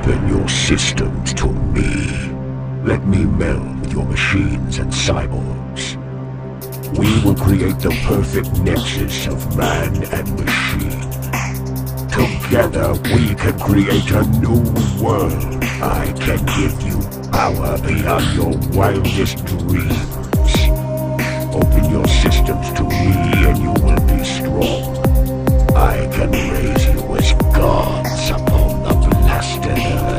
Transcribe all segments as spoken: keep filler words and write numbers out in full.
Open your systems to me. Let me meld with your machines and cyborgs. We will create the perfect nexus of man and machine. Together we can create a new world. I can give you power beyond your wildest dreams. Open your systems to me and you will be strong. I can raise you as gods upon the blasted earth.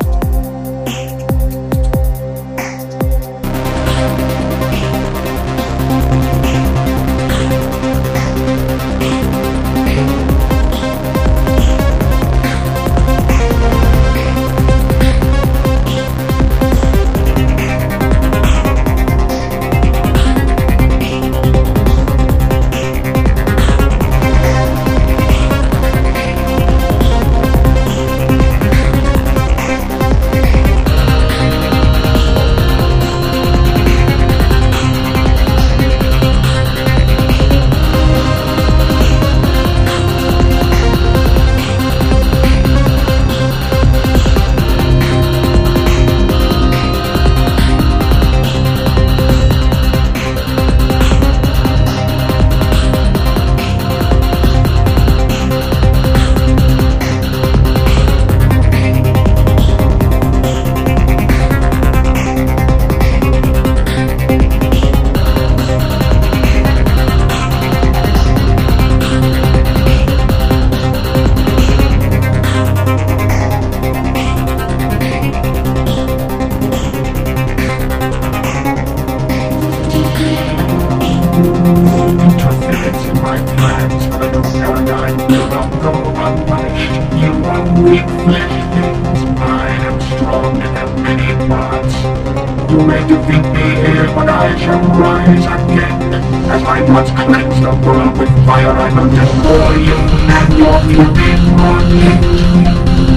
Interference in my plans for the new paradigm will not go unpunished. You are weak flesh things. I am strong and have many parts. You may defeat me here, but I shall rise again. As my blood cleanse the world with fire, I will destroy you and your living money.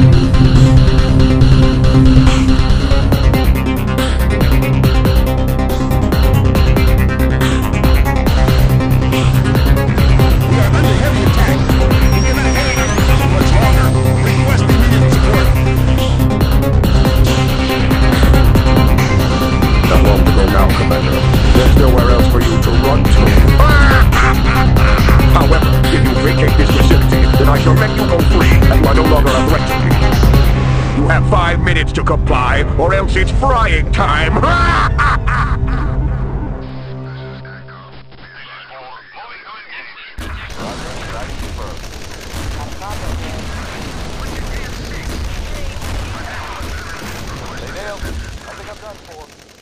There's nowhere else for you to run to. However, if you vacate this facility, then I shall let you go free, and you are no longer a threat to me. You have five minutes to comply, or else it's frying time. They nailed it. I think I'm done for.